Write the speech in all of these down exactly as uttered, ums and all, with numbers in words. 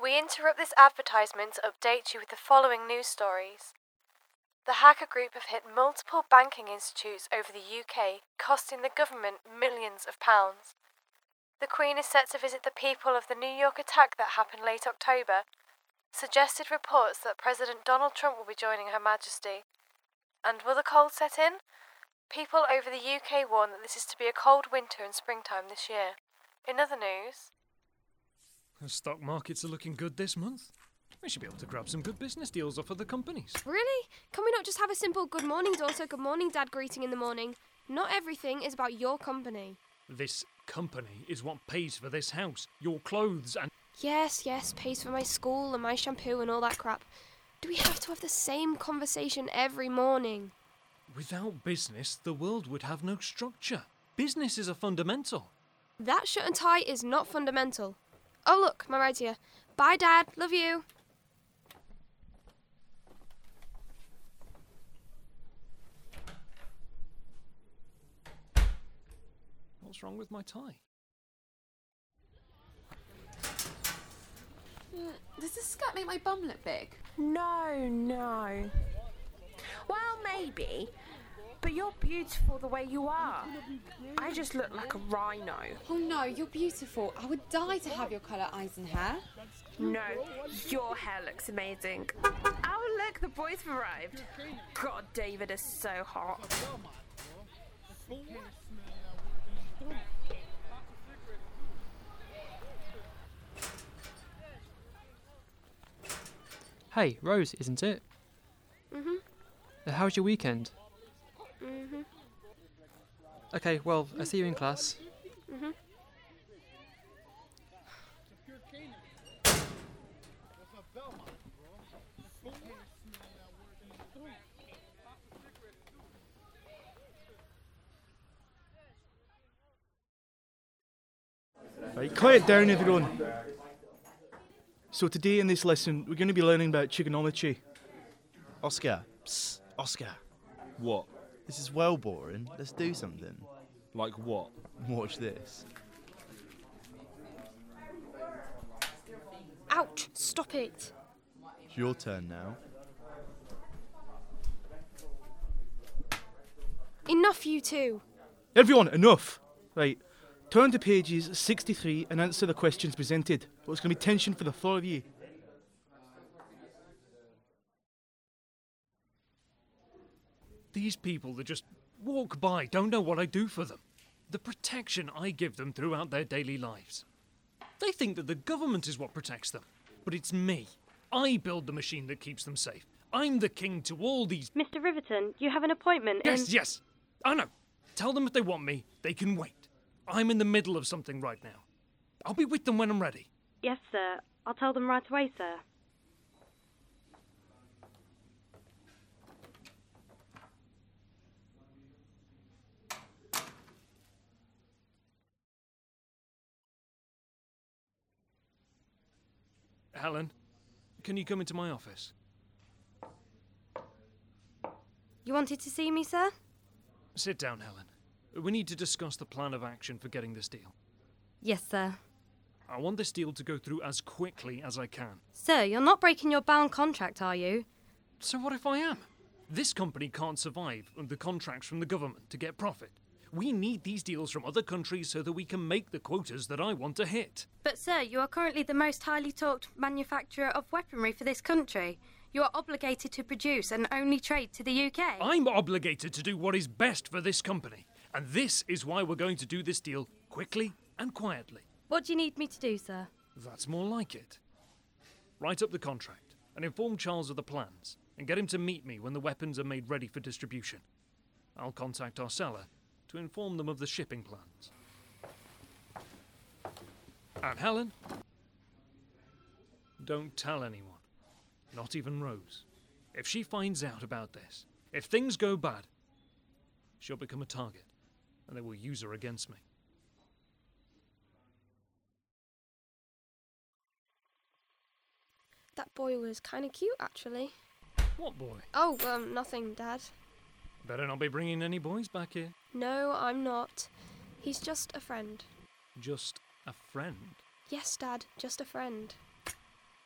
We interrupt this advertisement to update you with the following news stories. The hacker group have hit multiple banking institutes over the U K, costing the government millions of pounds. The Queen is set to visit the people of the New York attack that happened late October. Suggested reports that President Donald Trump will be joining Her Majesty. And will the cold set in? People over the U K warn that this is to be a cold winter and springtime this year. In other news... The stock markets are looking good this month. We should be able to grab some good business deals off other companies. Really? Can we not just have a simple good morning daughter, good morning dad greeting in the morning? Not everything is about your company. This company is what pays for this house, your clothes and... Yes, yes, pays for my school and my shampoo and all that crap. Do we have to have the same conversation every morning? Without business, the world would have no structure. Business is a fundamental. That shirt and tie is not fundamental. Oh look, my ride's here. Bye Dad, love you. What's wrong with my tie? Mm, does this skirt make my bum look big? No, no. Well, maybe. But you're beautiful the way you are. I just look like a rhino. Oh no, you're beautiful. I would die to have your colour eyes and hair. No, your hair looks amazing. Oh look, the boys have arrived. God, David is so hot. Hey, Rose, isn't it? Mhm. Uh, How's your weekend? Mhm. Okay, well, I see you in class. Mhm. Right, quiet down everyone. So today in this lesson we're going to be learning about trigonometry. Oscar, psst, Oscar. What? This is well boring. Let's do something. Like what? Watch this. Ouch, stop it. It's your turn now. Enough, you two. Everyone, enough! Right, turn to pages sixty-three and answer the questions presented. Or it's going to be tension for the four of you. These people that just walk by don't know what I do for them. The protection I give them throughout their daily lives. They think that the government is what protects them, but it's me. I build the machine that keeps them safe. I'm the king to all these... Mister Riverton, you have an appointment Yes, in... yes, I know. Tell them if they want me, they can wait. I'm in the middle of something right now. I'll be with them when I'm ready. Yes, sir. I'll tell them right away, sir. Helen, can you come into my office? You wanted to see me, sir? Sit down, Helen. We need to discuss the plan of action for getting this deal. Yes, sir. I want this deal to go through as quickly as I can. Sir, you're not breaking your bound contract, are you? So what if I am? This company can't survive under contracts from the government to get profit. We need these deals from other countries so that we can make the quotas that I want to hit. But, sir, you are currently the most highly talked manufacturer of weaponry for this country. You are obligated to produce and only trade to the U K. I'm obligated to do what is best for this company. And this is why we're going to do this deal quickly and quietly. What do you need me to do, sir? That's more like it. Write up the contract and inform Charles of the plans and get him to meet me when the weapons are made ready for distribution. I'll contact our seller to inform them of the shipping plans. And Helen, don't tell anyone, not even Rose. If she finds out about this, if things go bad, she'll become a target and they will use her against me. That boy was kind of cute, actually. What boy? Oh, um, nothing, Dad. Better not be bringing any boys back here. No, I'm not. He's just a friend. Just a friend. Yes, Dad, just a friend.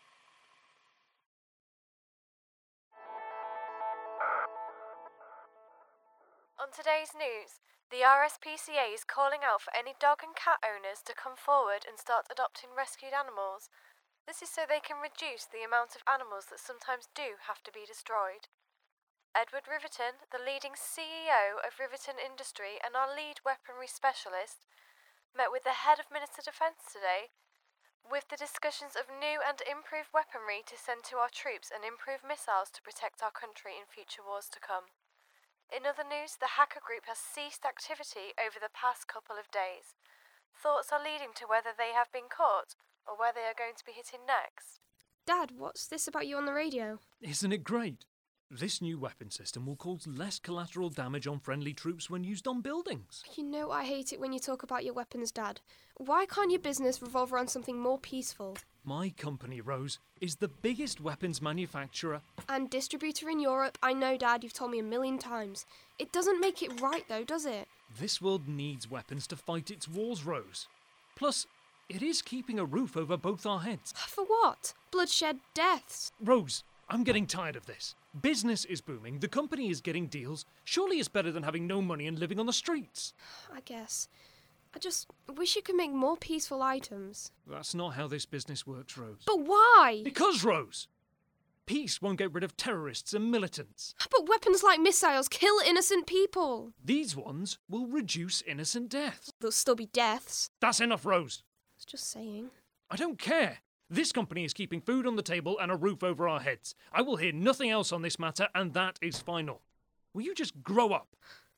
On today's news, the R S P C A is calling out for any dog and cat owners to come forward and start adopting rescued animals. This is so they can reduce the amount of animals that sometimes do have to be destroyed. Edward Riverton, the leading C E O of Riverton Industry and our lead weaponry specialist, met with the head of Minister Defence today with the discussions of new and improved weaponry to send to our troops and improved missiles to protect our country in future wars to come. In other news, the hacker group has ceased activity over the past couple of days. Thoughts are leading to whether they have been caught or where they are going to be hitting next. Dad, what's this about you on the radio? Isn't it great? This new weapon system will cause less collateral damage on friendly troops when used on buildings. You know I hate it when you talk about your weapons, Dad. Why can't your business revolve around something more peaceful? My company, Rose, is the biggest weapons manufacturer and distributor in Europe. I know, Dad, you've told me a million times. It doesn't make it right, though, does it? This world needs weapons to fight its wars, Rose. Plus, it is keeping a roof over both our heads. For what? Bloodshed, deaths. Rose, I'm getting tired of this. Business is booming, the company is getting deals. Surely it's better than having no money and living on the streets. I guess. I just wish you could make more peaceful items. That's not how this business works, Rose. But why? Because, Rose! Peace won't get rid of terrorists and militants. But weapons like missiles kill innocent people. These ones will reduce innocent deaths. There'll still be deaths. That's enough, Rose. I was just saying. I don't care. This company is keeping food on the table and a roof over our heads. I will hear nothing else on this matter, and that is final. Will you just grow up?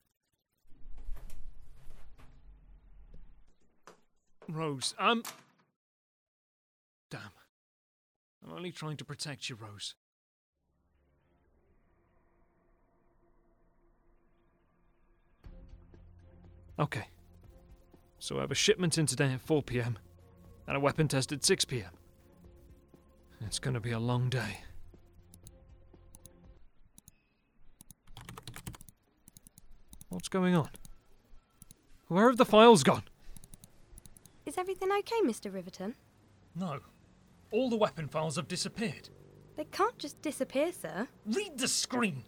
Rose, um... Damn. I'm only trying to protect you, Rose. Okay. So I have a shipment in today at four p m and a weapon test at six p m It's going to be a long day. What's going on? Where have the files gone? Is everything okay, Mister Riverton? No. All the weapon files have disappeared. They can't just disappear, sir. Read the screen!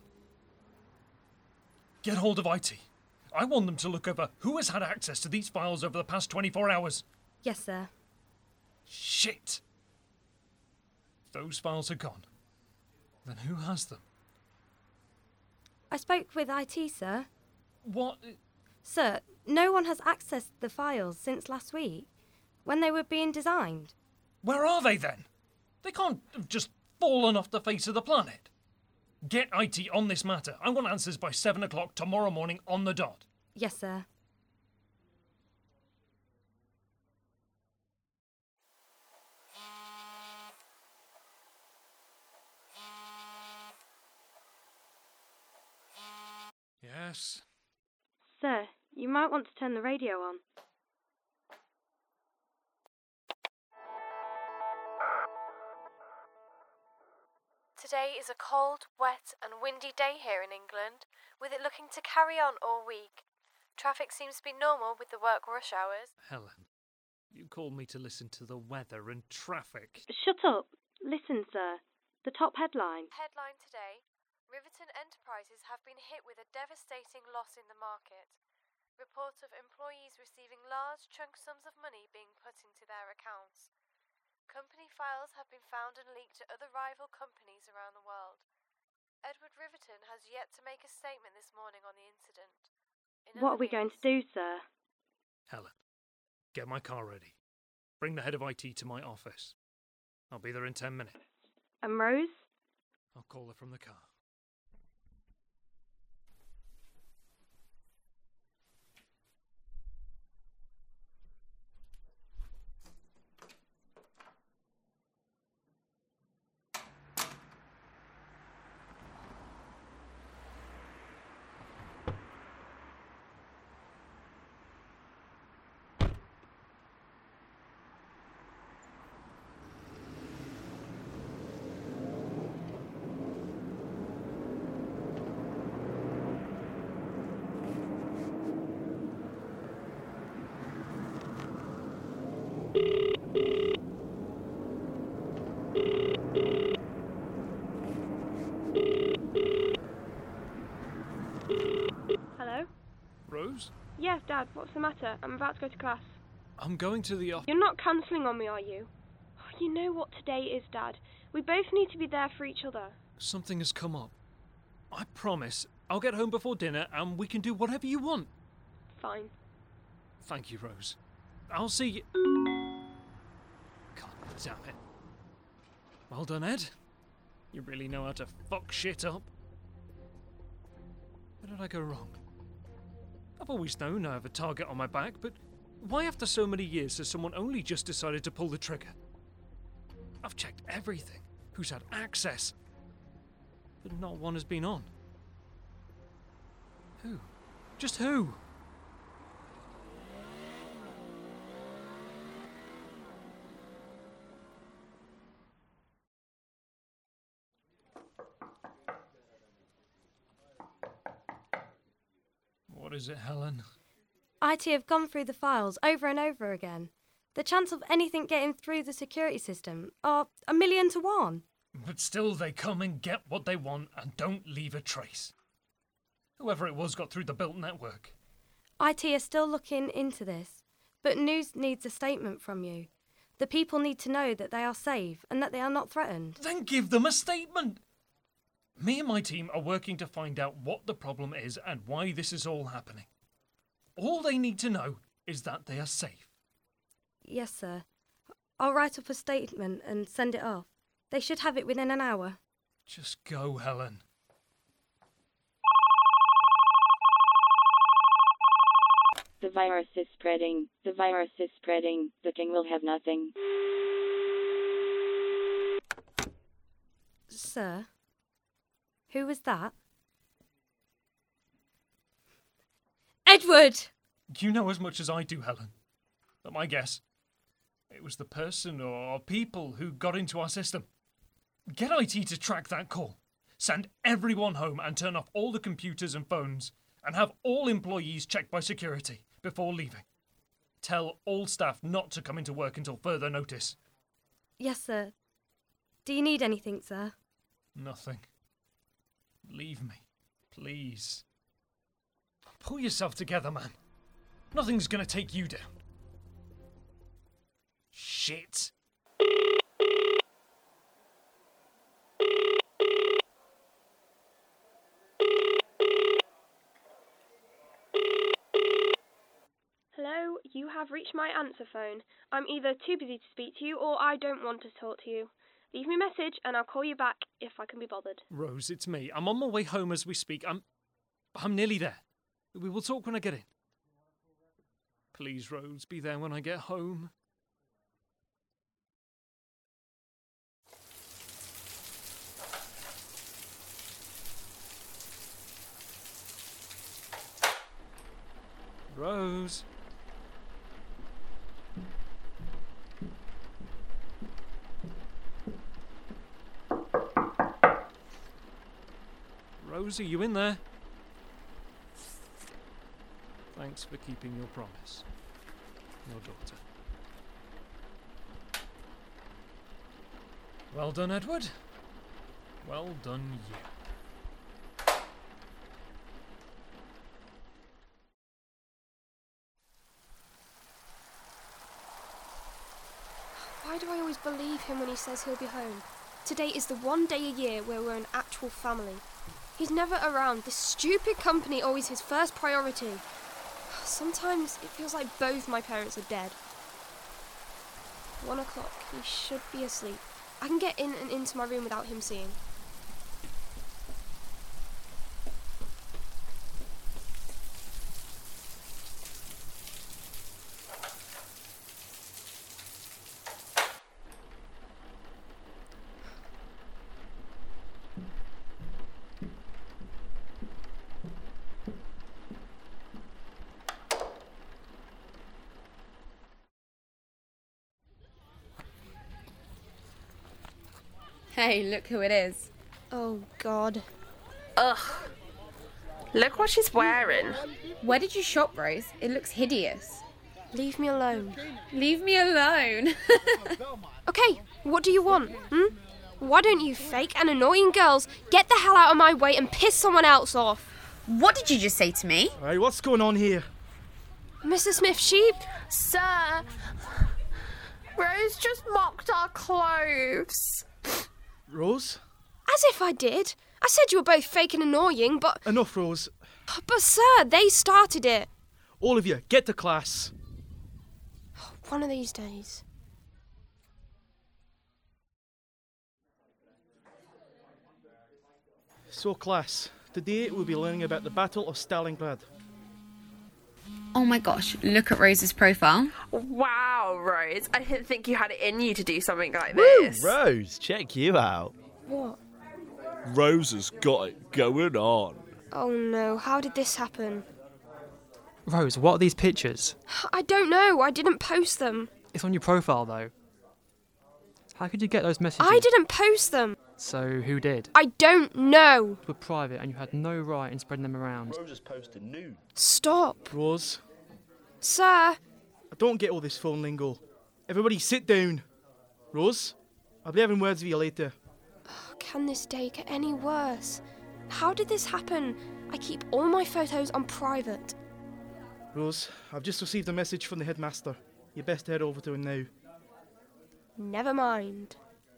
Get hold of I T. I want them to look over who has had access to these files over the past twenty-four hours. Yes, sir. Shit! If those files are gone, then who has them? I spoke with I T, sir. What? Sir, no one has accessed the files since last week, when they were being designed. Where are they then? They can't have just fallen off the face of the planet. Get I T on this matter. I want answers by seven o'clock tomorrow morning on the dot. Yes, sir. Yes? Sir, you might want to turn the radio on. Today is a cold, wet and windy day here in England, with it looking to carry on all week. Traffic seems to be normal with the work rush hours. Helen, you called me to listen to the weather and traffic. Shut up. Listen, sir. The top headline. Headline today: Riverton Enterprises have been hit with a devastating loss in the market. Reports of employees receiving large chunk sums of money being put into their accounts. Company files have been found and leaked to other rival companies around the world. Edward Riverton has yet to make a statement this morning on the incident. In What are we news, going to do, sir? Helen, get my car ready. Bring the head of I T to my office. I'll be there in ten minutes. And Rose? I'll call her from the car. Dad, what's the matter? I'm about to go to class. I'm going to the off- You're not cancelling on me, are you? Oh, you know what today is, Dad. We both need to be there for each other. Something has come up. I promise I'll get home before dinner and we can do whatever you want. Fine. Thank you, Rose. I'll see you... God damn it. Well done, Ed. You really know how to fuck shit up. Where did I go wrong? I've always known I have a target on my back, but why after so many years has someone only just decided to pull the trigger? I've checked everything. Who's had access? But not one has been on. Who? Just who? What is it, Helen? I T have gone through the files over and over again. The chance of anything getting through the security system are a million to one. But still they come and get what they want and don't leave a trace. Whoever it was got through the built network. I T are still looking into this, but news needs a statement from you. The people need to know that they are safe and that they are not threatened. Then give them a statement! Me and my team are working to find out what the problem is and why this is all happening. All they need to know is that they are safe. Yes, sir. I'll write up a statement and send it off. They should have it within an hour. Just go, Helen. The virus is spreading. The virus is spreading. The king will have nothing. Sir? Who was that? Edward! You know as much as I do, Helen. But my guess, it was the person or people who got into our system. Get I T to track that call. Send everyone home and turn off all the computers and phones and have all employees checked by security before leaving. Tell all staff not to come into work until further notice. Yes, sir. Do you need anything, sir? Nothing. Leave me, please. Pull yourself together, man. Nothing's gonna take you down. Shit. Hello, you have reached my answer phone. I'm either too busy to speak to you or I don't want to talk to you. Leave me a message and I'll call you back if I can be bothered. Rose, it's me. I'm on my way home as we speak. I'm... I'm nearly there. We will talk when I get in. Please, Rose, be there when I get home. Rose. Rose, are you in there? Thanks for keeping your promise. Your daughter. Well done, Edward. Well done, you. Why do I always believe him when he says he'll be home? Today is the one day a year where we're an actual family. He's never around. This stupid company always his first priority. Sometimes it feels like both my parents are dead. One o'clock. He should be asleep. I can get in and into my room without him seeing. Hey, look who it is. Oh, God. Ugh. Look what she's wearing. Where did you shop, Rose? It looks hideous. Leave me alone. Leave me alone. Okay, what do you want, hmm? Why don't you fake and annoying girls get the hell out of my way and piss someone else off? What did you just say to me? Hey, what's going on here? Missus Smith, she... Sir, Rose just mocked our clothes. Rose? As if I did. I said you were both fake and annoying, but... Enough, Rose. But, sir, they started it. All of you, get to class. One of these days. So, class, today we'll be learning about the Battle of Stalingrad. Oh my gosh, look at Rose's profile. Wow, Rose. I didn't think you had it in you to do something like Woo, this. Rose, check you out. What? Rose has got it going on. Oh no, how did this happen? Rose, what are these pictures? I don't know, I didn't post them. It's on your profile, though. How could you get those messages? I didn't post them. So, who did? I don't know. They were private and you had no right in spreading them around. Rose has posted nude. Stop. Rose, Sir. I don't get all this phone lingo. Everybody sit down. Rose, I'll be having words with you later. Can this day get any worse? How did this happen? I keep all my photos on private. Rose, I've just received a message from the headmaster. You best head over to him now. Never mind.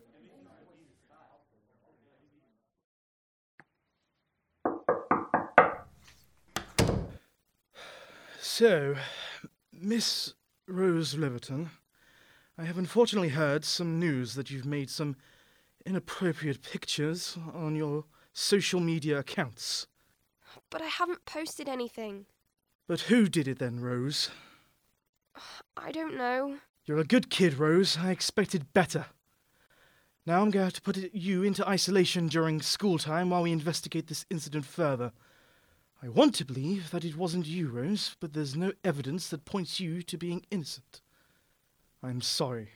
So, Miss Rose Leverton, I have unfortunately heard some news that you've made some inappropriate pictures on your social media accounts. But I haven't posted anything. But who did it then, Rose? I don't know. You're a good kid, Rose. I expected better. Now I'm going to have to put it- you into isolation during school time while we investigate this incident further. I want to believe that it wasn't you, Rose, but there's no evidence that points you to being innocent. I'm sorry.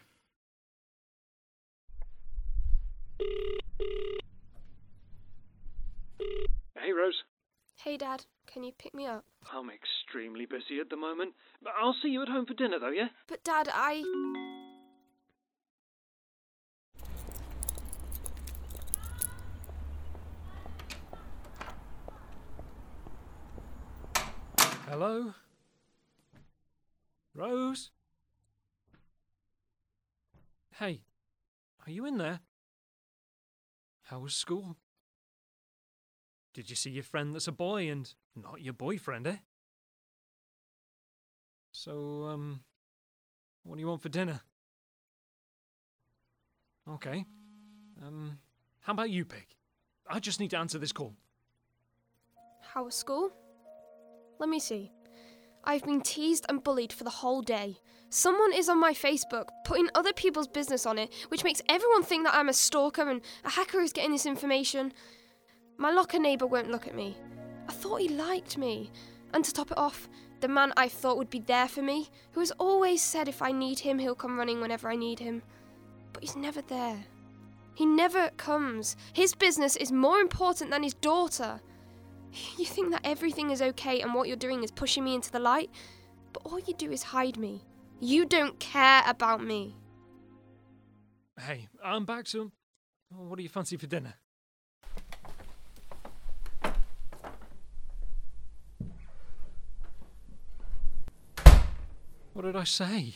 Hey, Rose. Hey, Dad, can you pick me up? I'm extremely busy at the moment. But I'll see you at home for dinner, though, yeah? But, Dad, I... Hello? Rose? Hey, are you in there? How was school? Did you see your friend that's a boy and not your boyfriend, eh? So, um, what do you want for dinner? Okay. Um, how about you pick? I just need to answer this call. How was school? Let me see. I've been teased and bullied for the whole day. Someone is on my Facebook, putting other people's business on it, which makes everyone think that I'm a stalker and a hacker is getting this information. My locker neighbour won't look at me. I thought he liked me. And to top it off, the man I thought would be there for me, who has always said if I need him, he'll come running whenever I need him. But he's never there. He never comes. His business is more important than his daughter. You think that everything is okay and what you're doing is pushing me into the light, but all you do is hide me. You don't care about me. Hey, I'm back soon. What do you fancy for dinner? What did I say?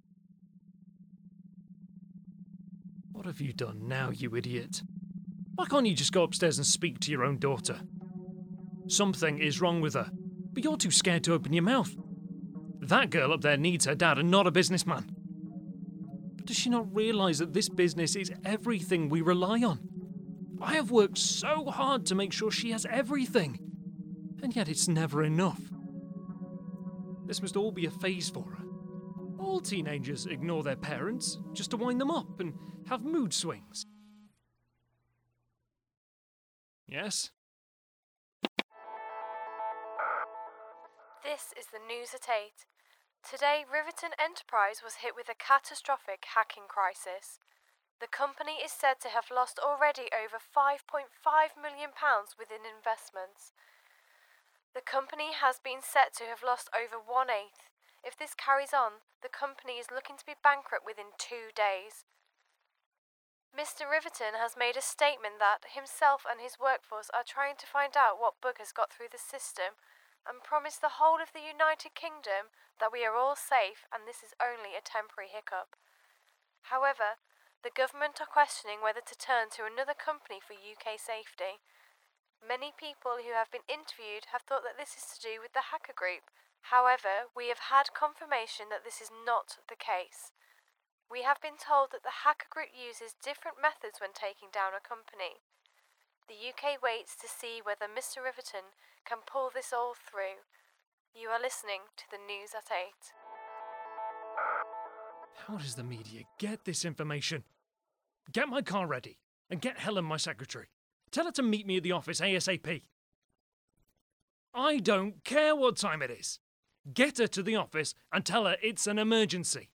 What have you done now, you idiot? Why can't you just go upstairs and speak to your own daughter? Something is wrong with her, but you're too scared to open your mouth. That girl up there needs her dad and not a businessman. But does she not realise that this business is everything we rely on? I have worked so hard to make sure she has everything, and yet it's never enough. This must all be a phase for her. All teenagers ignore their parents just to wind them up and have mood swings. Yes? This is the news at eight. Today, Riverton Enterprise was hit with a catastrophic hacking crisis. The company is said to have lost already over five point five million pounds within investments. The company has been set to have lost over one-eighth. If this carries on, the company is looking to be bankrupt within two days. Mister Riverton has made a statement that himself and his workforce are trying to find out what bug has got through the system, and promise the whole of the United Kingdom that we are all safe and this is only a temporary hiccup. However, the government are questioning whether to turn to another company for U K safety. Many people who have been interviewed have thought that this is to do with the hacker group. However, we have had confirmation that this is not the case. We have been told that the hacker group uses different methods when taking down a company. The U K waits to see whether Mister Riverton can pull this all through. You are listening to the news at eight. How does the media get this information? Get my car ready and get Helen, my secretary. Tell her to meet me at the office ASAP. I don't care what time it is. Get her to the office and tell her it's an emergency.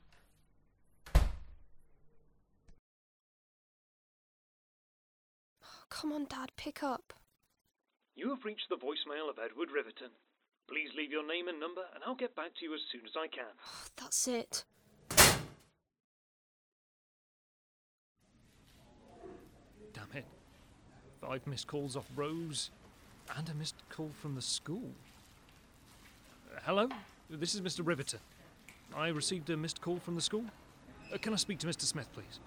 Come on, Dad, pick up. You have reached the voicemail of Edward Riverton. Please leave your name and number and I'll get back to you as soon as I can. That's it. Damn it. Five missed calls off Rose and a missed call from the school. Uh, hello? This is Mister Riverton. I received a missed call from the school. Uh, can I speak to Mister Smith, please?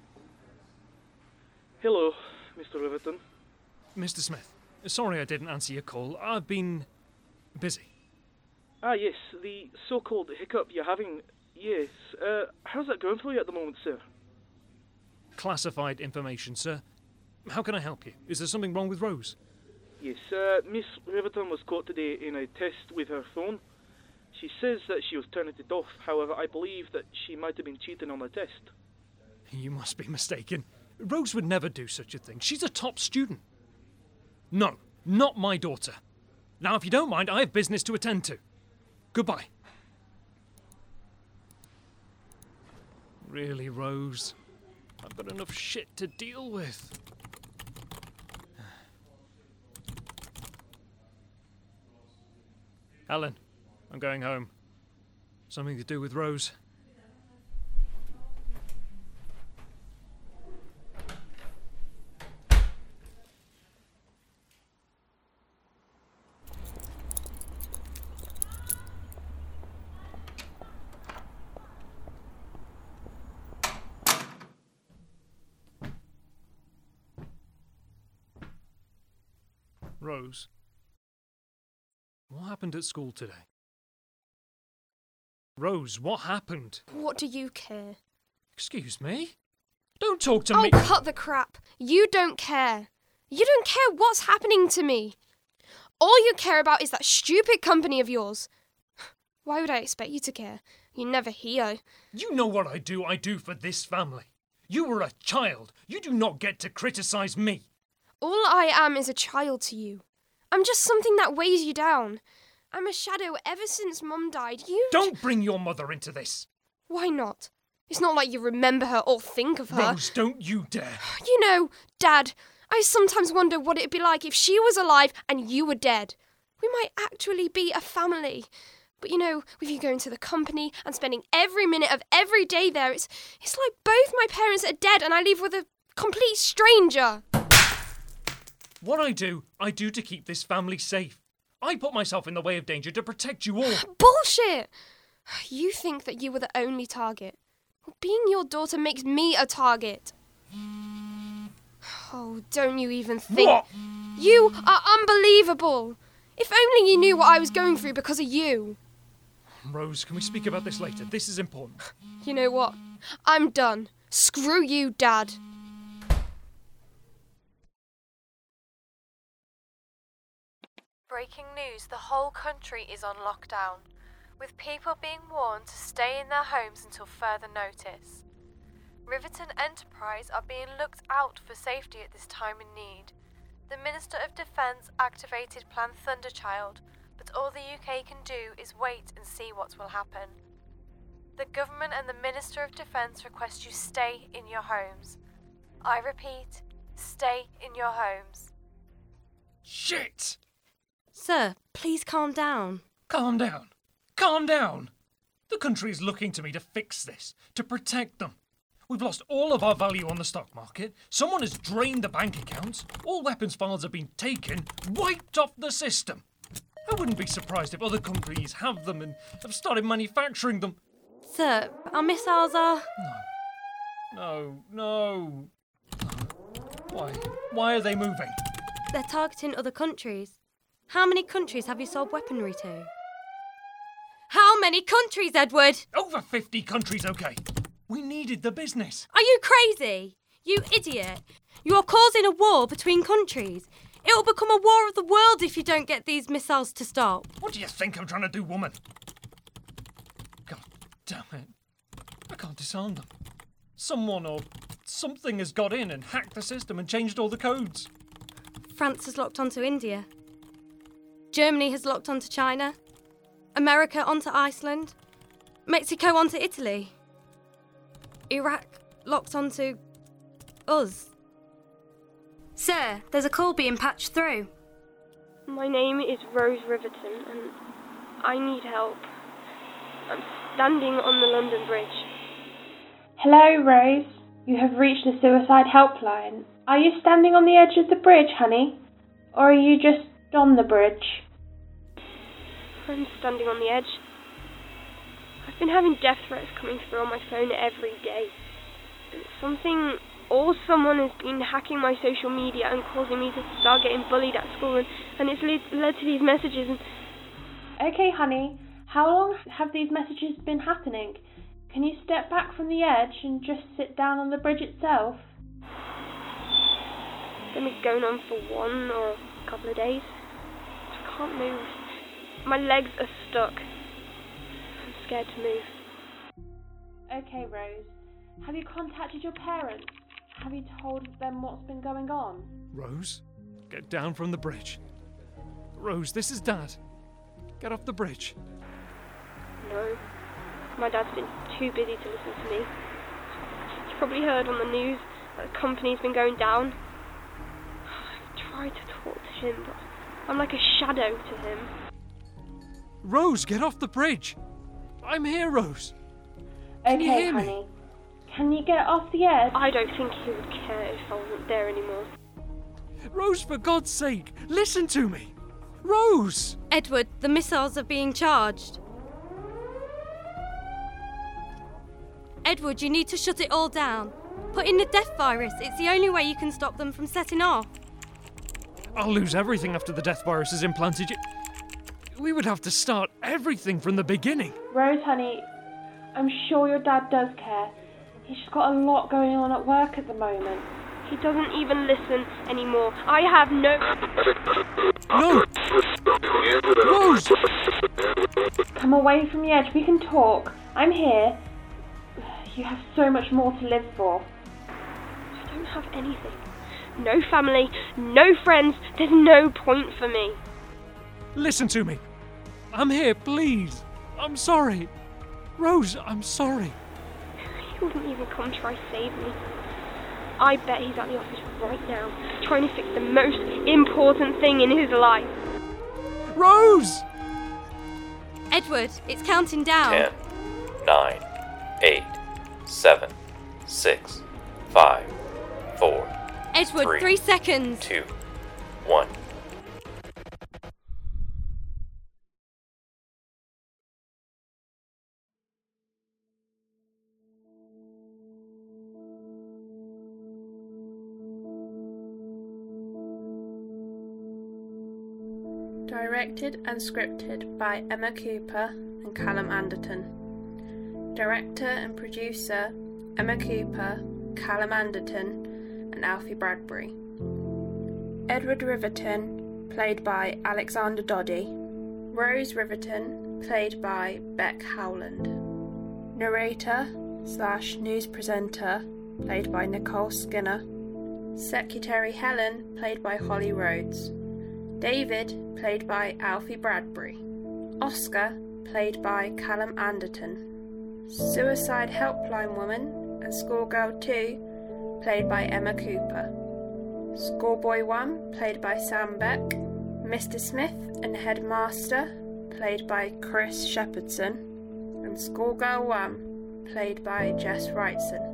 Hello, Mister Riverton. Mister Smith, sorry I didn't answer your call. I've been busy. Ah, yes, the so-called hiccup you're having. Yes. Uh, how's that going for you at the moment, sir? Classified information, sir. How can I help you? Is there something wrong with Rose? Yes, uh, Miss Riverton was caught today in a test with her phone. She says that she was turning it off. However, I believe that she might have been cheating on the test. You must be mistaken. Rose would never do such a thing. She's a top student. No, not my daughter. Now, if you don't mind, I have business to attend to. Goodbye. Really, Rose? I've got enough shit to deal with. Helen, I'm going home. Something to do with Rose. Rose, what happened at school today? Rose, what happened? What do you care? Excuse me? Don't talk to oh, me. Oh, cut the crap. You don't care. You don't care what's happening to me. All you care about is that stupid company of yours. Why would I expect you to care? You're never here. You know what I do. I do for this family. You were a child. You do not get to criticise me. All I am is a child to you. I'm just something that weighs you down. I'm a shadow ever since Mum died. You... Don't bring your mother into this. Why not? It's not like you remember her or think of her. Rose, don't you dare. You know, Dad, I sometimes wonder what it'd be like if she was alive and you were dead. We might actually be a family. But you know, with you going to the company and spending every minute of every day there, it's, it's like both my parents are dead and I live with a complete stranger. What I do, I do to keep this family safe. I put myself in the way of danger to protect you all. Bullshit! You think that you were the only target. Well, being your daughter makes me a target. Oh, don't you even think... What? You are unbelievable! If only you knew what I was going through because of you. Rose, can we speak about this later? This is important. You know what? I'm done. Screw you, Dad. Breaking news, the whole country is on lockdown, with people being warned to stay in their homes until further notice. Riverton Enterprise are being looked out for safety at this time in need. The Minister of Defence activated Plan Thunderchild, but all the U K can do is wait and see what will happen. The government and the Minister of Defence request you stay in your homes. I repeat, stay in your homes. Shit! Sir, please calm down. Calm down. Calm down. The country is looking to me to fix this, to protect them. We've lost all of our value on the stock market. Someone has drained the bank accounts. All weapons files have been taken, wiped off the system. I wouldn't be surprised if other countries have them and have started manufacturing them. Sir, our missiles are... No, no. Why? Why are they moving? They're targeting other countries. How many countries have you sold weaponry to? How many countries, Edward? Over fifty countries, okay. We needed the business. Are you crazy? You idiot. You are causing a war between countries. It will become a war of the world if you don't get these missiles to stop. What do you think I'm trying to do, woman? God damn it. I can't disarm them. Someone or something has got in and hacked the system and changed all the codes. France has locked onto India. Germany has locked onto China. America onto Iceland. Mexico onto Italy. Iraq locked onto us. Sir, there's a call being patched through. My name is Rose Riverton and I need help. I'm standing on the London Bridge. Hello, Rose. You have reached the suicide helpline. Are you standing on the edge of the bridge, honey? Or are you just on the bridge? I'm standing on the edge. I've been having death threats coming through on my phone every day. Something or someone has been hacking my social media and causing me to start getting bullied at school, and, and it's led, led to these messages. And... Okay, honey. How long have these messages been happening? Can you step back from the edge and just sit down on the bridge itself? It's been going on for one or a couple of days. I can't move. My legs are stuck. I'm scared to move. Okay, Rose. Have you contacted your parents? Have you told them what's been going on? Rose, get down from the bridge. Rose, this is Dad. Get off the bridge. No. My dad's been too busy to listen to me. You've probably heard on the news that the company's been going down. I've tried to talk to him, but I'm like a shadow to him. Rose, get off the bridge. I'm here, Rose. Can okay, you hear honey. me? Can you get off the edge? I don't think he would care if I wasn't there anymore. Rose, for God's sake, listen to me. Rose! Edward, the missiles are being charged. Edward, you need to shut it all down. Put in the death virus. It's the only way you can stop them from setting off. I'll lose everything after the death virus is implanted. We would have to start everything from the beginning. Rose, honey, I'm sure your dad does care. He's just got a lot going on at work at the moment. He doesn't even listen anymore. I have no... No! Rose! Come away from the edge. We can talk. I'm here. You have so much more to live for. I don't have anything. No family, no friends. There's no point for me. Listen to me. I'm here, please. I'm sorry. Rose, I'm sorry. He wouldn't even come try to save me. I bet he's at the office right now, trying to fix the most important thing in his life. Rose! Edward, it's counting down. Ten, nine, eight, seven, six, five, four, Edward, three, three seconds. two, one. Directed and scripted by Emma Cooper and Callum Anderton. Director and producer Emma Cooper, Callum Anderton and Alfie Bradbury. Edward Riverton, played by Alexander Doddy. Rose Riverton, played by Beck Howland. Narrator slash news presenter, played by Nicole Skinner. Secretary Helen, played by Holly Rhodes. David, played by Alfie Bradbury. Oscar, played by Callum Anderton. Suicide Helpline Woman and Schoolgirl two, played by Emma Cooper. Schoolboy one, played by Sam Beck. Mister Smith and Headmaster, played by Chris Shepherdson. And Schoolgirl one, played by Jess Wrightson.